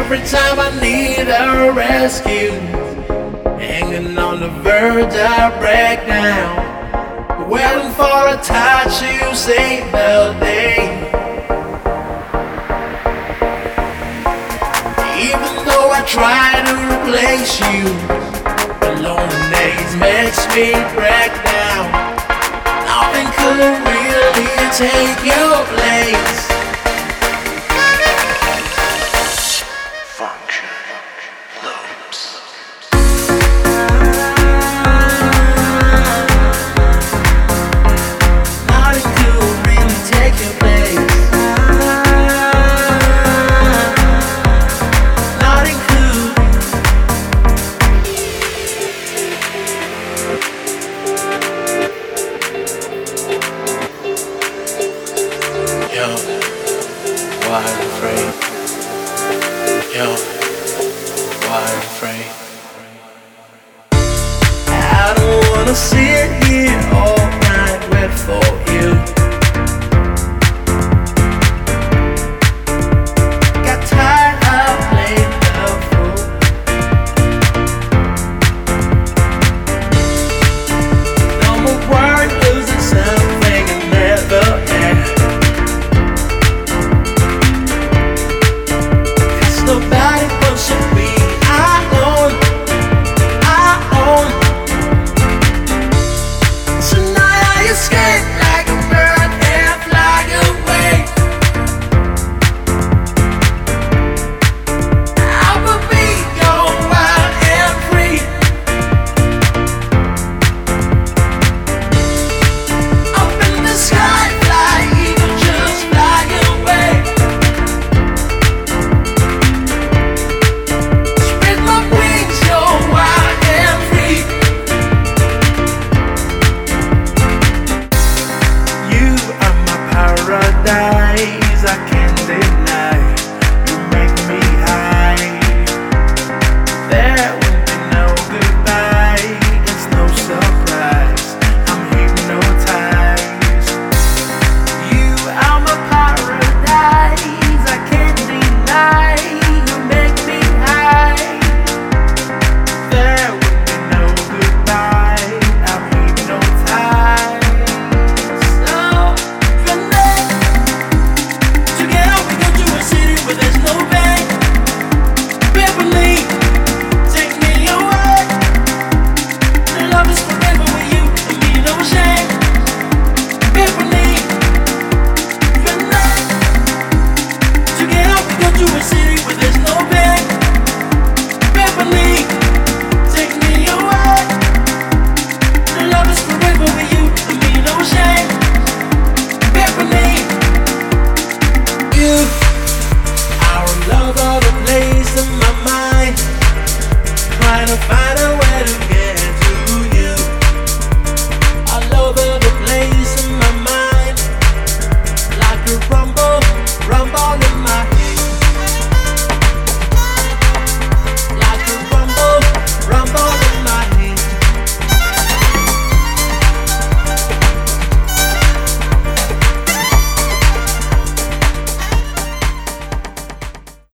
Every time I need a rescue, hanging on the verge of breakdown, waiting for a touch to save the day. Even though I try to replace you, the loneliness makes me break down. Nothing could really take your place.